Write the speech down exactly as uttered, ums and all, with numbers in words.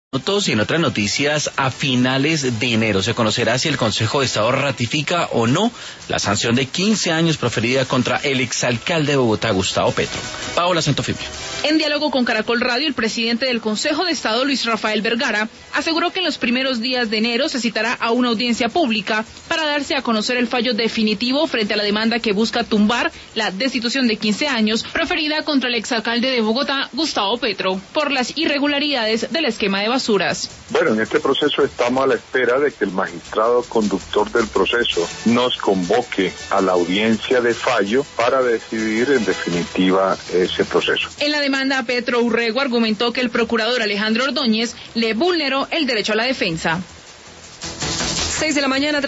Minutos y en otras noticias, a finales de enero se conocerá si el Consejo de Estado ratifica o no la sanción de quince años proferida contra el exalcalde de Bogotá, Gustavo Petro. Paola Santofimio. En diálogo con Caracol Radio, el presidente del Consejo de Estado, Luis Rafael Vergara, aseguró que en los primeros días de enero se citará a una audiencia pública para darse a conocer el fallo definitivo frente a la demanda que busca tumbar la destitución de quince años proferida contra el exalcalde de Bogotá, Gustavo Petro, por las irregularidades del esquema de basuras. Bueno, en este proceso estamos a la espera de que el magistrado conductor del proceso nos convoque a la audiencia de fallo para decidir en definitiva ese proceso. En la demanda, Petro Urrego argumentó que el procurador Alejandro Ordóñez le vulneró el derecho a la defensa. Seis de la mañana.